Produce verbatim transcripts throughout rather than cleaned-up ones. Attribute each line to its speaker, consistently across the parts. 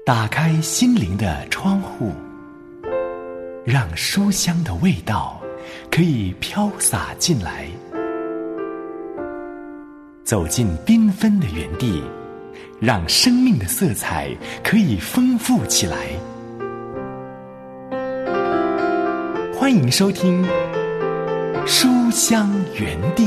Speaker 1: 打开心灵的窗户，让书香的味道可以飘洒进来，走进缤纷的园地，让生命的色彩可以丰富起来。欢迎收听书香园地。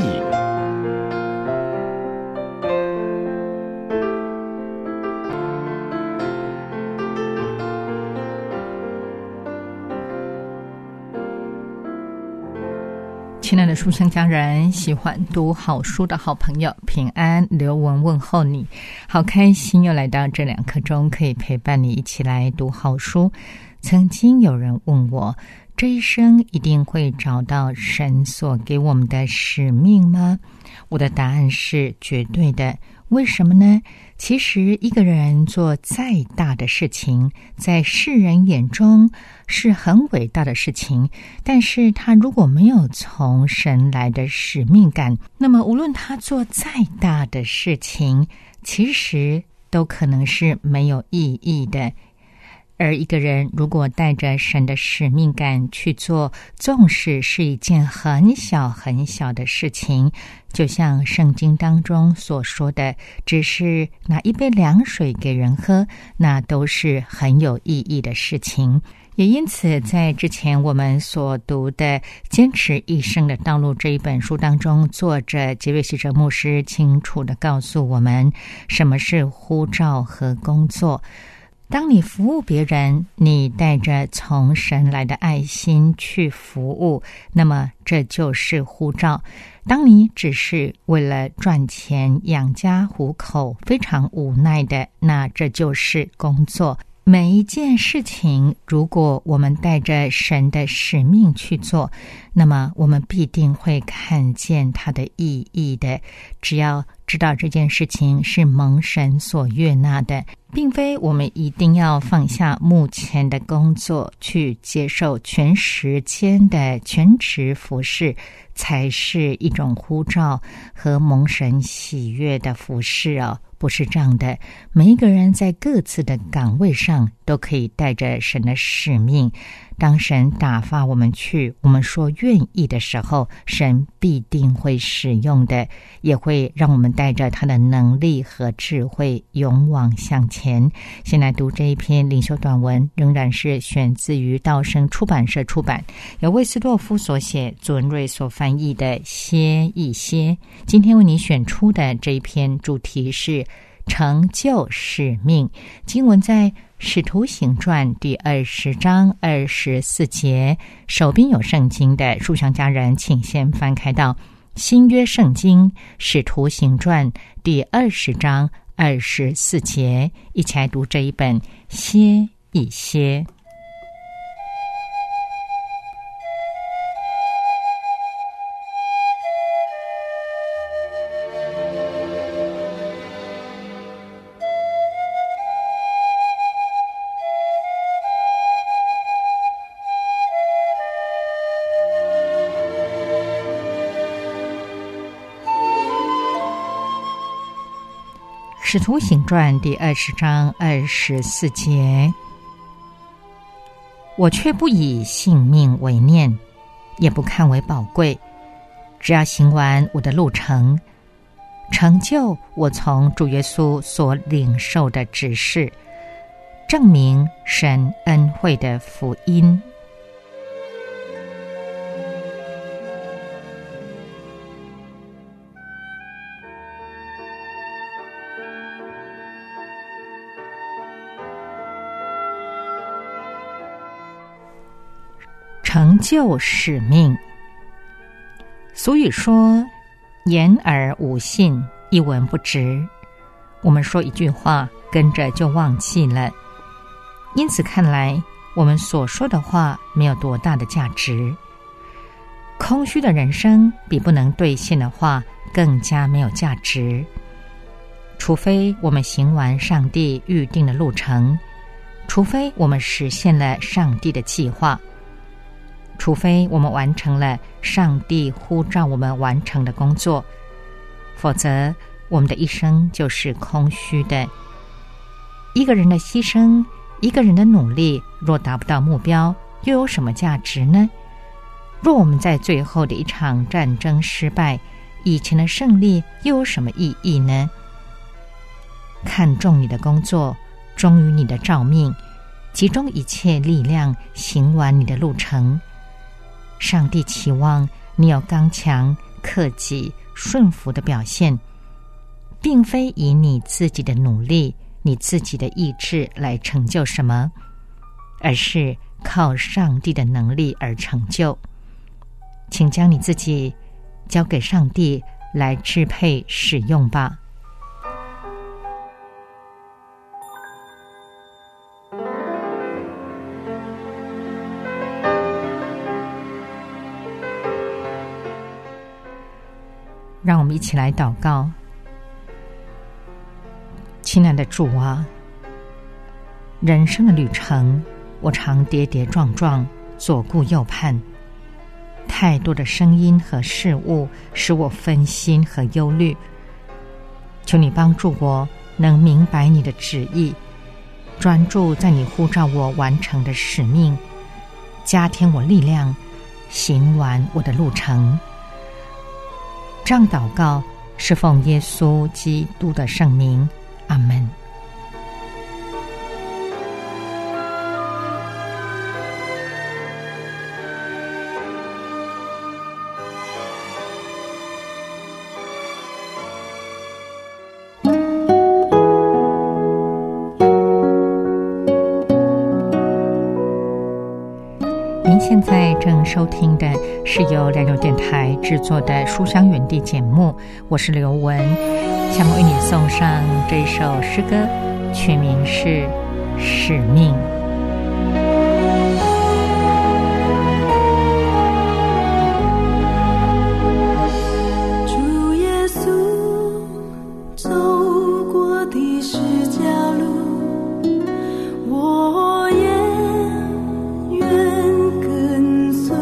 Speaker 2: 亲爱的书香家人，喜欢读好书的好朋友，平安，刘文问候你，好开心又来到这两刻钟，可以陪伴你一起来读好书。曾经有人问我，这一生一定会找到神所给我们的使命吗？我的答案是绝对的。为什么呢？其实一个人做再大的事情，在世人眼中是很伟大的事情，但是他如果没有从神来的使命感，那么无论他做再大的事情，其实都可能是没有意义的。而一个人如果带着神的使命感去做，纵使是一件很小很小的事情，就像圣经当中所说的，只是拿一杯凉水给人喝，那都是很有意义的事情。也因此，在之前我们所读的《坚持一生的道路》这一本书当中，作者杰瑞希哲牧师清楚地告诉我们，什么是呼召和工作。当你服务别人，你带着从神来的爱心去服务，那么这就是呼召。当你只是为了赚钱养家糊口，非常无奈的，那这就是工作。每一件事情，如果我们带着神的使命去做，那么我们必定会看见它的意义的。只要知道这件事情是蒙神所悦纳的，并非我们一定要放下目前的工作，去接受全时间的全职服事，才是一种呼召和蒙神喜悦的服事哦。不是这样的，每一个人在各自的岗位上都可以带着神的使命。当神打发我们去，我们说愿意的时候，神必定会使用的，也会让我们带着他的能力和智慧勇往向前。先来读这一篇灵修短文，仍然是选自于道生出版社出版，由魏斯洛夫所写，祖文瑞所翻译的《歇一歇》。今天为你选出的这一篇主题是成就使命，经文在使徒行传第二十章二十四节。手边有圣经的书香家人，请先翻开到新约圣经使徒行传第二十章二十四节，一起来读这一本歇一歇。使徒行传第二十章二十四节，我却不以性命为念，也不看为宝贵，只要行完我的路程，成就我从主耶稣所领受的指示，证明神恩惠的福音。成就使命。俗语说，言而无信，一文不值。我们说一句话，跟着就忘记了。因此看来，我们所说的话没有多大的价值。空虚的人生比不能兑现的话更加没有价值。除非我们行完上帝预定的路程，除非我们实现了上帝的计划，除非我们完成了上帝呼召我们完成的工作，否则我们的一生就是空虚的。 一个人的牺牲，一个人的努力，若达不到目标，又有什么价值呢？若我们在最后的一场战争失败，以前的胜利又有什么意义呢？看重你的工作，忠于你的召命，集中一切力量行完你的路程。上帝期望你有刚强、克己、顺服的表现，并非以你自己的努力、你自己的意志来成就什么，而是靠上帝的能力而成就。请将你自己交给上帝来支配使用吧。让我们一起来祷告。亲爱的主啊，人生的旅程，我常跌跌撞撞，左顾右盼，太多的声音和事物使我分心和忧虑。求你帮助我能明白你的旨意，专注在你呼召我完成的使命，加添我力量，行完我的路程。这样祷告是奉耶稣基督的圣名，阿们。您现在正收听的是由良友电台制作的书香园地节目，我是刘雯。下面为你送上这首诗歌，曲名是《使命》。
Speaker 3: 主耶稣走过的十架路，我也愿跟随，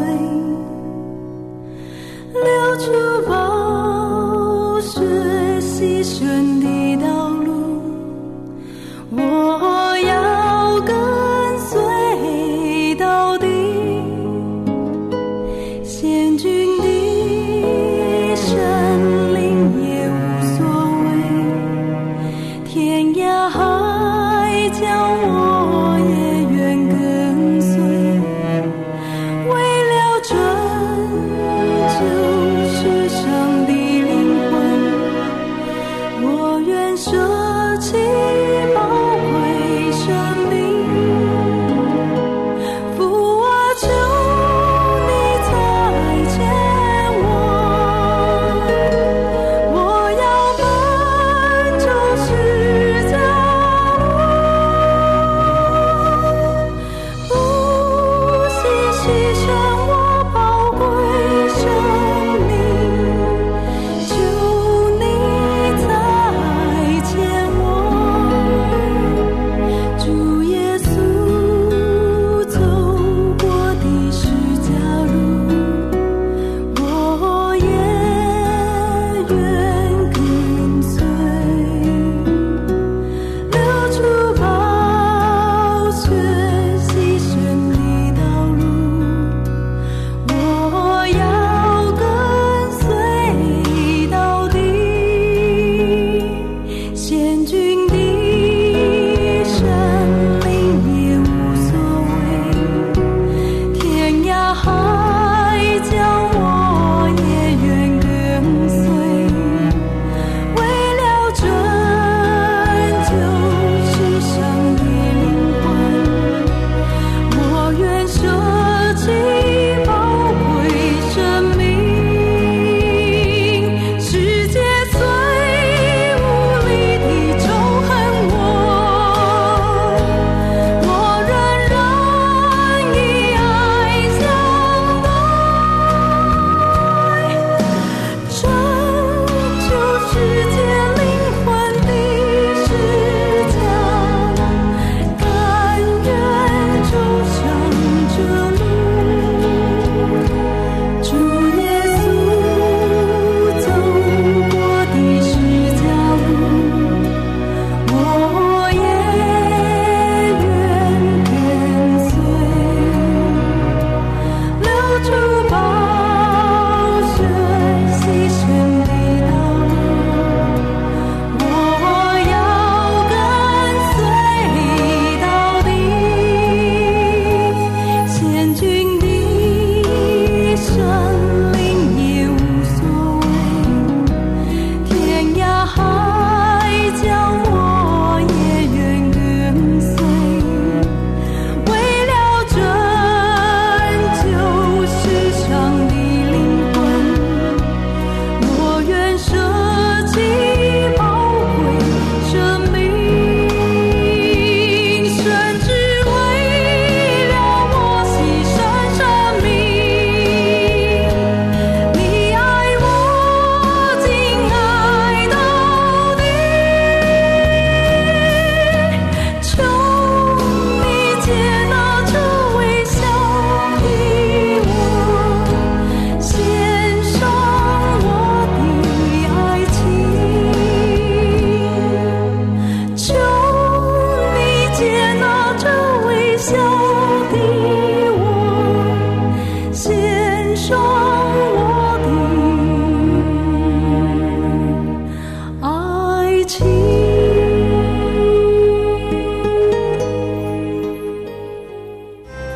Speaker 3: 流出宝血牺牲的道路，我要跟随到底。险峻的山林也无所谓，天涯海角我也愿跟随，为了拯救世上的灵魂，我愿舍弃宝贵生命。父啊，求你再见我，我要奔走十字路。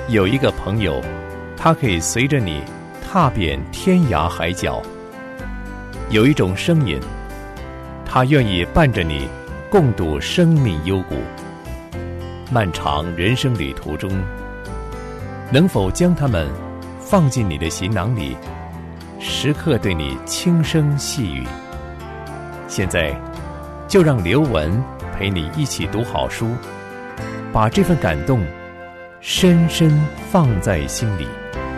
Speaker 4: 有一个朋友，他可以随着你踏遍天涯海角。有一种声音，他愿意伴着你共度生命幽谷。漫长人生旅途中，能否将他们放进你的行囊里，时刻对你轻声细语？现在就让刘文陪你一起读好书，把这份感动深深放在心里。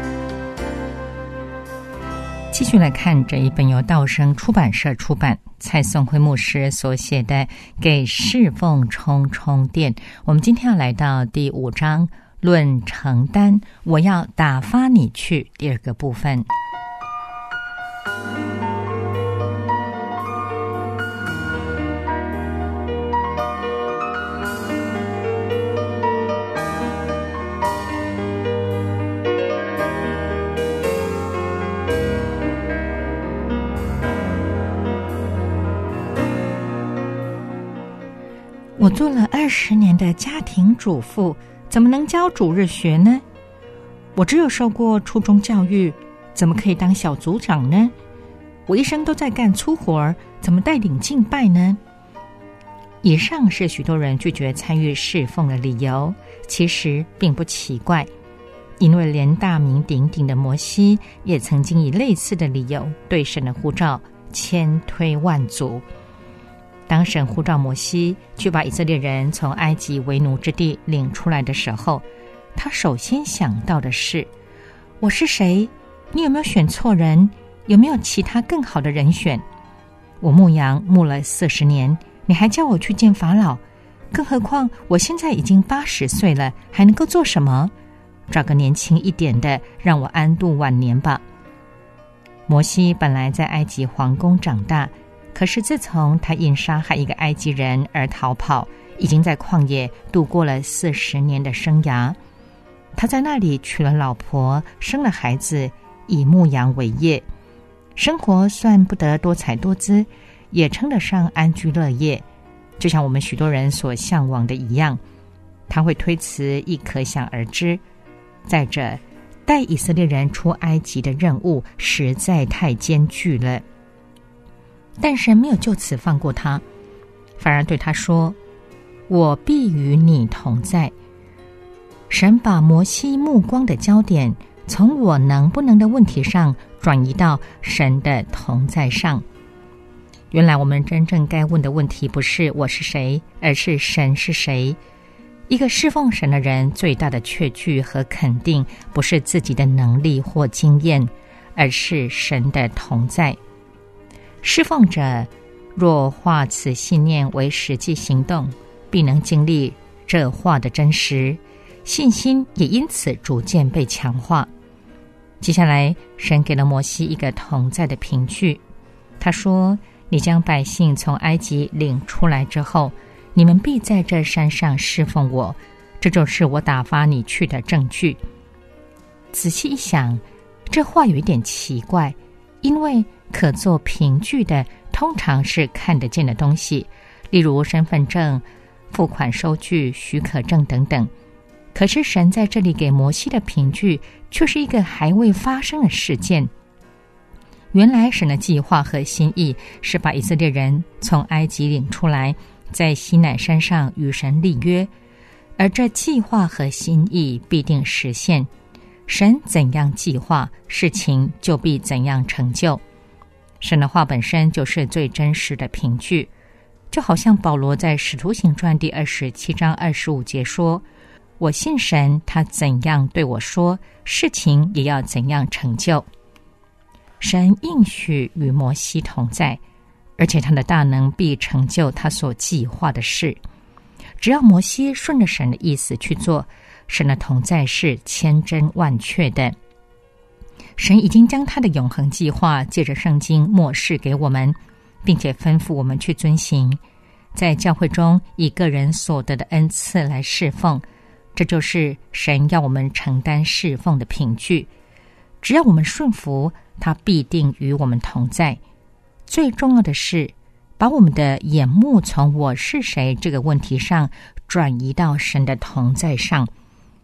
Speaker 2: 继续来看这一本由道生出版社出版，蔡颂辉牧师所写的《给侍奉充充电》。我们今天要来到第五章，论承担，我要打发你去，第二个部分。我做了二十年的家庭主妇，怎么能教主日学呢？我只有受过初中教育，怎么可以当小组长呢？我一生都在干粗活，怎么带领敬拜呢？以上是许多人拒绝参与侍奉的理由，其实并不奇怪，因为连大名鼎鼎的摩西也曾经以类似的理由对神的呼召千推万阻。当神呼召摩西去把以色列人从埃及为奴之地领出来的时候，他首先想到的是：我是谁？你有没有选错人？有没有其他更好的人选？我牧羊牧了四十年，你还叫我去见法老？更何况我现在已经八十岁了，还能够做什么？找个年轻一点的，让我安度晚年吧。摩西本来在埃及皇宫长大，可是自从他因杀害一个埃及人而逃跑，已经在旷野度过了四十年的生涯。他在那里娶了老婆，生了孩子，以牧羊为业，生活算不得多彩多姿，也称得上安居乐业，就像我们许多人所向往的一样。他会推辞亦可想而知。再者，带以色列人出埃及的任务实在太艰巨了。但神没有就此放过他，反而对他说：我必与你同在。神把摩西目光的焦点从我能不能的问题上转移到神的同在上。原来我们真正该问的问题不是我是谁，而是神是谁。一个侍奉神的人最大的确据和肯定，不是自己的能力或经验，而是神的同在。侍奉者若化此信念为实际行动，必能经历这话的真实，信心也因此逐渐被强化。接下来，神给了摩西一个同在的凭据，他说：你将百姓从埃及领出来之后，你们必在这山上侍奉我，这就是我打发你去的证据。仔细一想，这话有一点奇怪，因为可做凭据的通常是看得见的东西，例如身份证、付款收据、许可证等等。可是神在这里给摩西的凭据却是一个还未发生的事件。原来神的计划和心意是把以色列人从埃及领出来，在西乃山上与神立约，而这计划和心意必定实现。神怎样计划，事情就必怎样成就。神的话本身就是最真实的凭据，就好像保罗在使徒行传第二十七章二十五节说：我信神，他怎样对我说，事情也要怎样成就。神应许与摩西同在，而且他的大能必成就他所计划的事。只要摩西顺着神的意思去做，神的同在是千真万确的。神已经将他的永恒计划借着圣经默示给我们，并且吩咐我们去遵行，在教会中以个人所得的恩赐来侍奉，这就是神要我们承担侍奉的凭据。只要我们顺服，他必定与我们同在。最重要的是，把我们的眼目从我是谁这个问题上转移到神的同在上。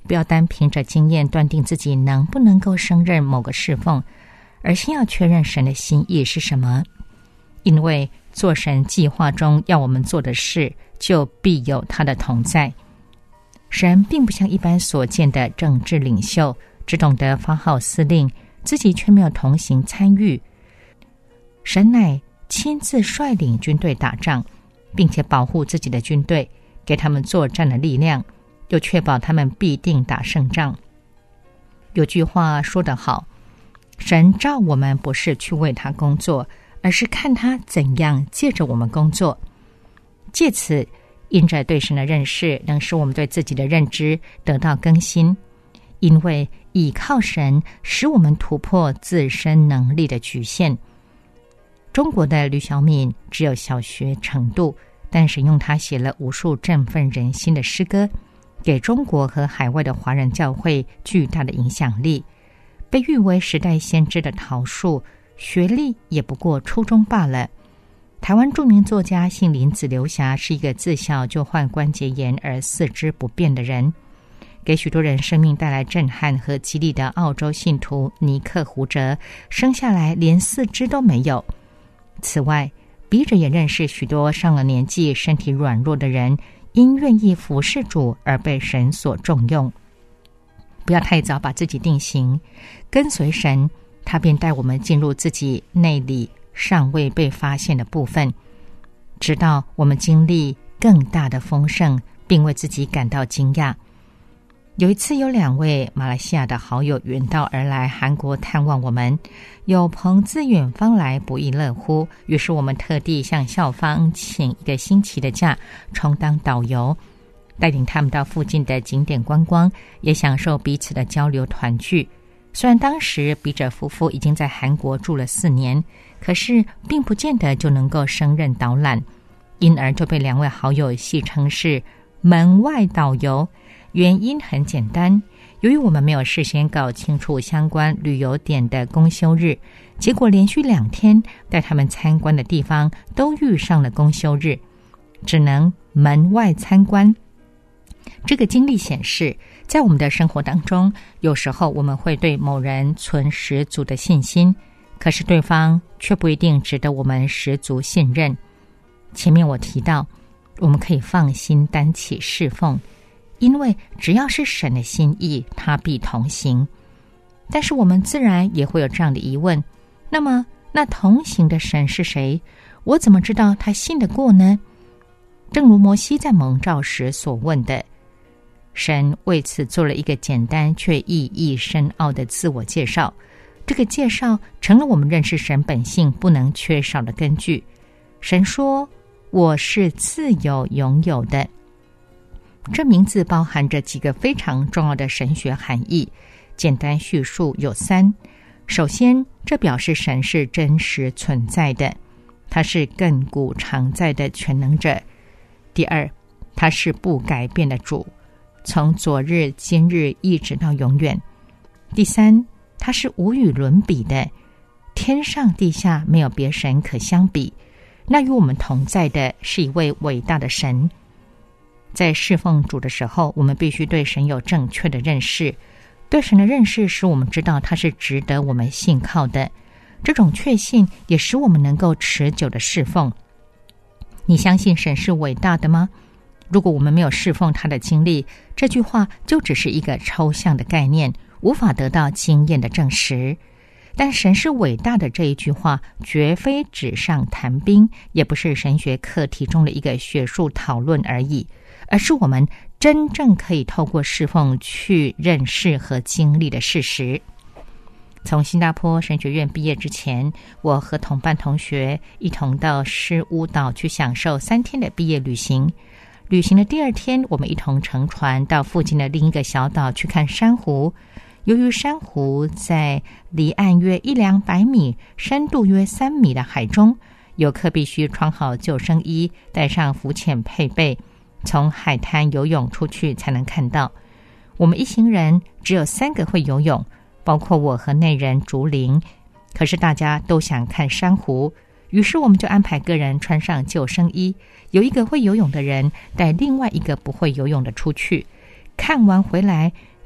Speaker 2: 不要单凭着经验断定自己能不能够胜任某个侍奉，而先要确认神的心意是什么。因为做神计划中要我们做的事，就必有他的同在。神并不像一般所见的政治领袖，只懂得发号司令，自己却没有同行参与。神乃亲自率领军队打仗，并且保护自己的军队，给他们作战的力量，又确保他们必定打胜仗。有句话说得好，神召我们不是去为他工作，而是看他怎样借着我们工作。借此因着对神的认识，能使我们对自己的认知得到更新，因为倚靠神使我们突破自身能力的局限。中国的吕小敏只有小学程度，但神用他写了无数振奋人心的诗歌，给中国和海外的华人教会巨大的影响力。被誉为时代先知的桃树，学历也不过初中罢了。台湾著名作家姓林子刘霞是一个自小就患关节炎而四肢不便的人，给许多人生命带来震撼和激励的澳洲信徒尼克胡哲，生下来连四肢都没有。此外，笔者也认识许多上了年纪身体软弱的人，因愿意服侍主而被神所重用。不要太早把自己定型，跟随神，他便带我们进入自己内里尚未被发现的部分，直到我们经历更大的丰盛，并为自己感到惊讶。有一次，有两位马来西亚的好友远道而来韩国探望我们，有朋自远方来，不亦乐乎。于是我们特地向校方请一个星期的假，充当导游，带领他们到附近的景点观光，也享受彼此的交流团聚。虽然当时笔者夫妇已经在韩国住了四年，可是并不见得就能够胜任导览，因而就被两位好友戏称是门外导游。原因很简单，由于我们没有事先搞清楚相关旅游点的公休日，结果连续两天带他们参观的地方都遇上了公休日，只能门外参观。这个经历显示，在我们的生活当中，有时候我们会对某人存十足的信心，可是对方却不一定值得我们十足信任。前面我提到，我们可以放心担起侍奉，因为只要是神的心意，他必同行。但是我们自然也会有这样的疑问，那么那同行的神是谁？我怎么知道他信得过呢？正如摩西在蒙召时所问的，神为此做了一个简单却意义深奥的自我介绍，这个介绍成了我们认识神本性不能缺少的根据。神说，我是自有永有的。这名字包含着几个非常重要的神学含义，简单叙述有三。首先，这表示神是真实存在的，他是亘古常在的全能者。第二，他是不改变的主，从昨日今日一直到永远。第三，他是无与伦比的，天上地下没有别神可相比。那与我们同在的是一位伟大的神。在侍奉主的时候，我们必须对神有正确的认识，对神的认识使我们知道他是值得我们信靠的，这种确信也使我们能够持久的侍奉。你相信神是伟大的吗？如果我们没有侍奉他的经历，这句话就只是一个抽象的概念，无法得到经验的证实。但神是伟大的这一句话绝非纸上谈兵，也不是神学课题中的一个学术讨论而已，而是我们真正可以透过侍奉去认识和经历的事实。从新加坡神学院毕业之前，我和同班同学一同到诗屋岛去享受三天的毕业旅行。旅行的第二天，我们一同乘船到附近的另一个小岛去看珊瑚。由于珊瑚在离岸约一两百米、深度约三米的海中，游客必须穿好救生衣，带上浮潜配备，从海滩游泳出去才能看到。我们一行人只有三个会游泳，包括我和内人竹林，可是大家都想看珊瑚，于是我们就安排个人穿上救生衣，有一个会游泳的人带另外一个不会游泳的出去，看完回来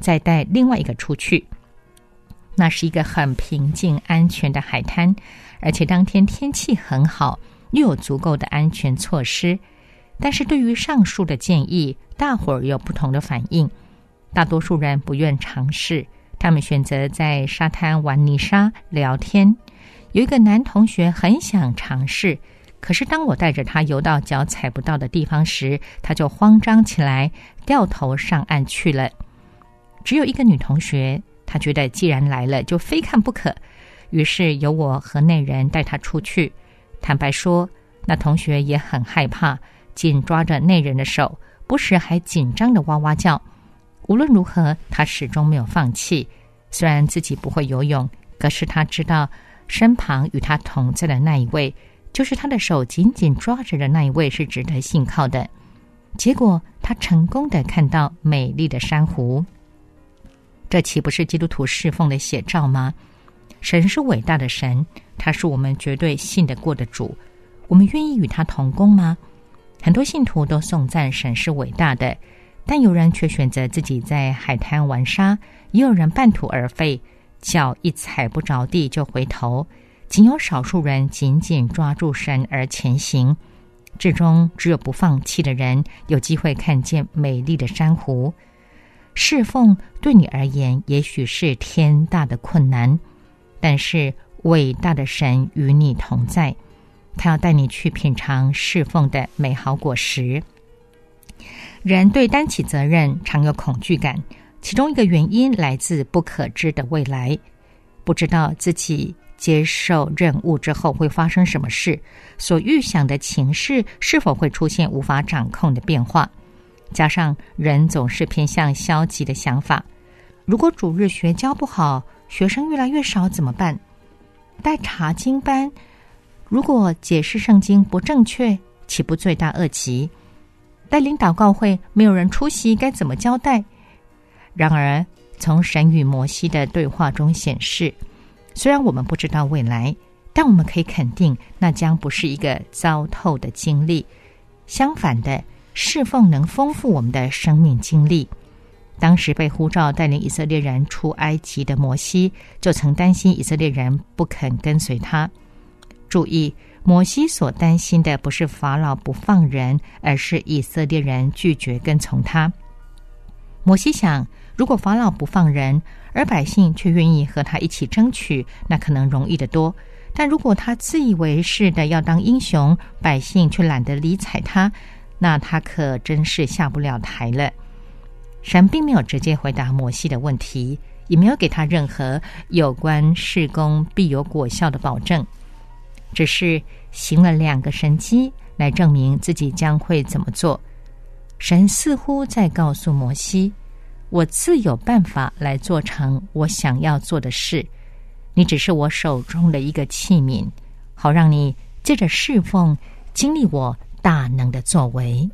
Speaker 2: 再带另外一个出去。那是一个很平静安全的海滩，而且当天天气很好，又有足够的安全措施。但是对于上述的建议，大伙儿有不同的反应。大多数人不愿尝试，他们选择在沙滩玩泥沙聊天。有一个男同学很想尝试，可是当我带着他游到脚踩不到的地方时，他就慌张起来，掉头上岸去了。只有一个女同学，她觉得既然来了就非看不可，于是由我和那人带她出去。坦白说，那同学也很害怕，紧抓着那人的手，不时还紧张的哇哇叫。无论如何，他始终没有放弃。虽然自己不会游泳，可是他知道身旁与他同在的那一位，就是他的手紧紧抓着的那一位，是值得信靠的。结果他成功地看到美丽的珊瑚。这岂不是基督徒侍奉的写照吗？神是伟大的神，他是我们绝对信得过的主。我们愿意与他同工吗？很多信徒都颂赞神是伟大的，但有人却选择自己在海滩玩沙，也有人半途而废，脚一踩不着地就回头，仅有少数人紧紧抓住神而前行。最终只有不放弃的人有机会看见美丽的珊瑚。侍奉对你而言也许是天大的困难，但是伟大的神与你同在，他要带你去品尝侍奉的美好果实。人对担起责任常有恐惧感，其中一个原因来自不可知的未来，不知道自己接受任务之后会发生什么事，所预想的情势是否会出现无法掌控的变化。加上人总是偏向消极的想法，如果主日学教不好，学生越来越少怎么办？带查经班，如果解释圣经不正确，岂不罪大恶极？带领祷告会，没有人出席，该怎么交代？然而从神与摩西的对话中显示，虽然我们不知道未来，但我们可以肯定那将不是一个糟透的经历。相反的，侍奉能丰富我们的生命经历。当时被呼召带领以色列人出埃及的摩西，就曾担心以色列人不肯跟随他。注意，摩西所担心的不是法老不放人，而是以色列人拒绝跟从他。摩西想，如果法老不放人，而百姓却愿意和他一起争取，那可能容易得多。但如果他自以为是的要当英雄，百姓却懒得理睬他，那他可真是下不了台了。神并没有直接回答摩西的问题，也没有给他任何有关事工必有果效的保证，只是行了两个神迹来证明自己将会怎么做。神似乎在告诉摩西，我自有办法来做成我想要做的事，你只是我手中的一个器皿，好让你借着侍奉经历我大能的作为。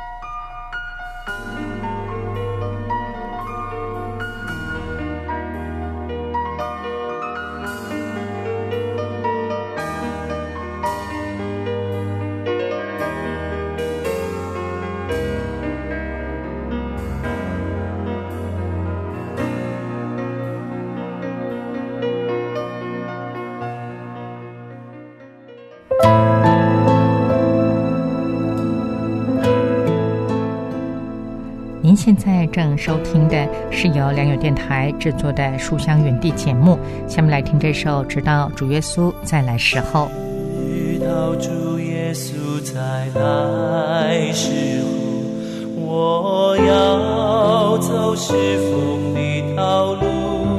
Speaker 2: 您现在正收听的是由良友电台制作的书香园地节目，下面来听这首直到主耶稣再来时候。
Speaker 5: 直到主耶稣再来时候，我要走侍奉的道路，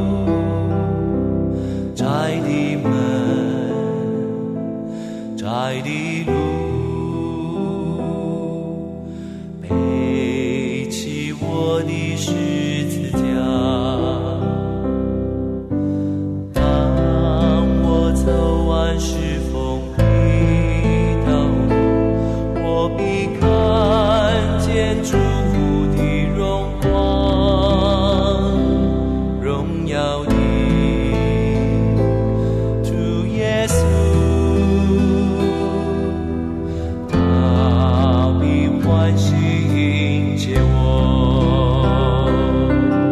Speaker 5: 窄的门，窄的路，我的十字架，当我走完侍奉的道路，我必看见主的荣光，荣耀的主耶稣，他必欢喜迎接我。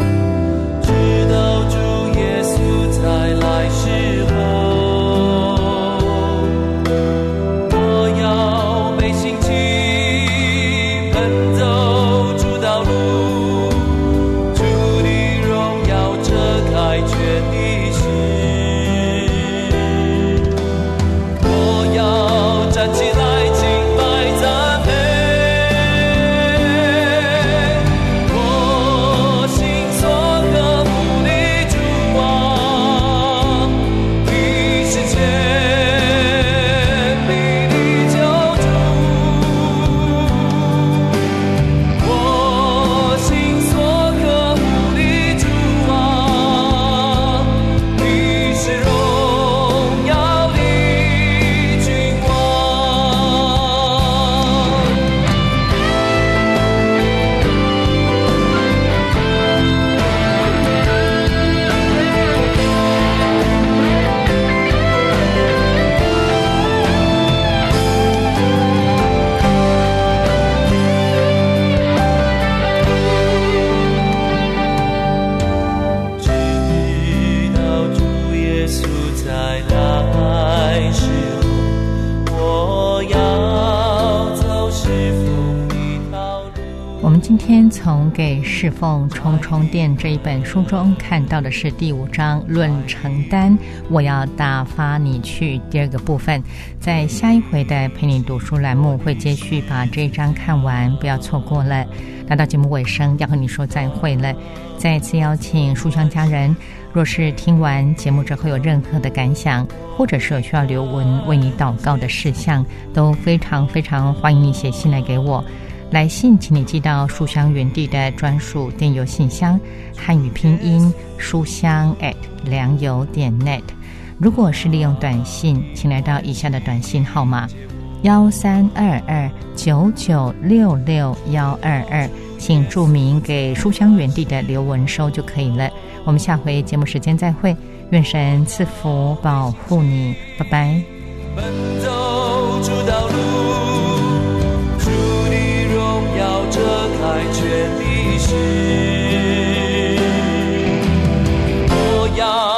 Speaker 2: 天从《给侍奉充充电》这一本书中看到的是第五章论承担，我要打发你去第二个部分。在下一回的陪你读书栏目会继续把这一章看完，不要错过了。来到节目尾声，要和你说再会了。再次邀请书香家人，若是听完节目之后有任何的感想，或者是有需要留文为你祷告的事项，都非常非常欢迎你写信来给我。来信请你寄到书香园地的专属电邮信箱，汉语拼音书香 at 良友点 net。 如果是利用短信，请来到以下的短信号码幺三二二九九六六幺二二，请注明给书香园地的刘文收就可以了。我们下回节目时间再会，愿神赐福保护你，拜拜。
Speaker 5: 奔走出道路，主的荣耀遮开全历史，我要